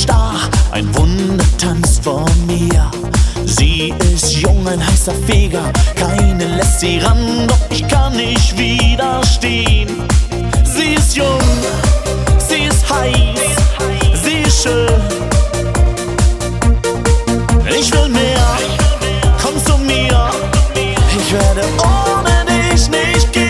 starr, ein Wunder tanzt vor mir. Sie ist jung, ein heißer Feger, keine lässt sie ran, doch ich kann nicht widerstehen. Sie ist jung, sie ist heiß, sie ist schön. Ich will mehr, komm zu mir, ich werde ohne dich nicht gehen.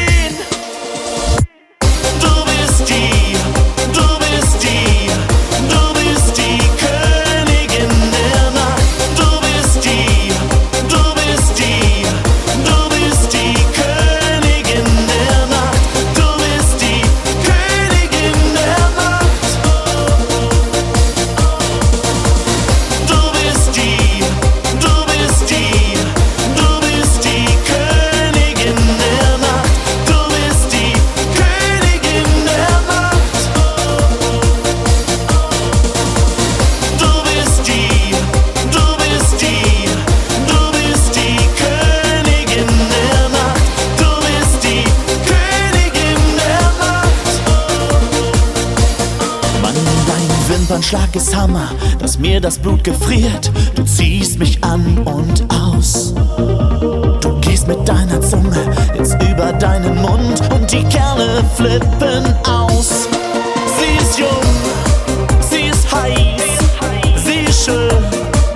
Wimpernschlag ist Hammer, dass mir das Blut gefriert. Du ziehst mich an und aus. Du gehst mit deiner Zunge jetzt über deinen Mund und die Kerle flippen aus. Sie ist jung, sie ist heiß, sie ist schön.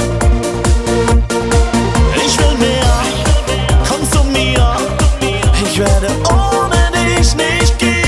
Ich will mehr, komm zu mir, ich werde ohne dich nicht gehen.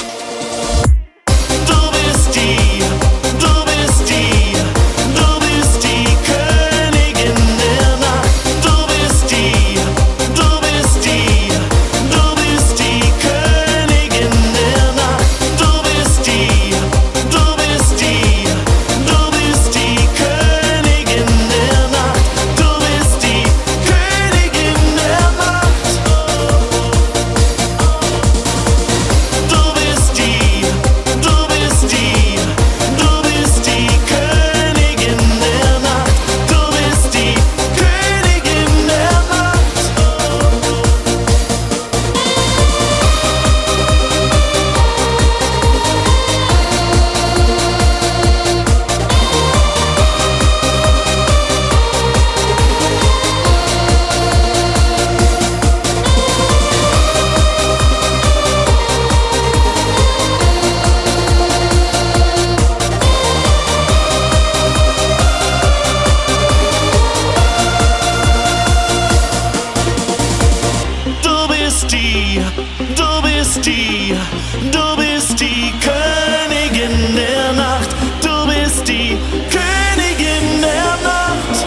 Du bist die Königin der Nacht. Du bist die Königin der Nacht.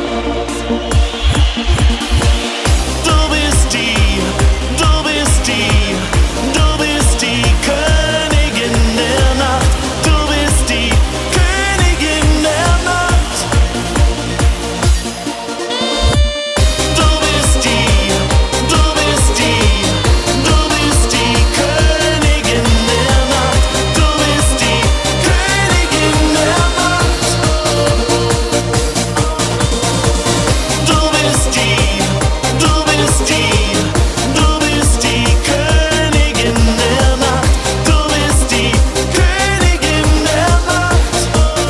Du bist die Königin der Nacht. Du bist die Königin der Nacht. Du bist die Königin der Nacht. Du bist die Königin der Nacht. Du bist die Königin der Nacht. Du bist die Königin der Nacht.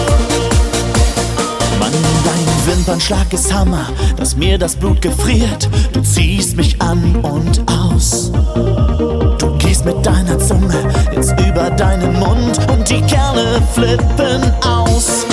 Mann, dein Wimpernschlag ist Hammer, dass mir das Blut gefriert. Du ziehst mich an und aus. Du gehst mit deiner Zunge jetzt über deinen Mund und die Kerle flippen aus.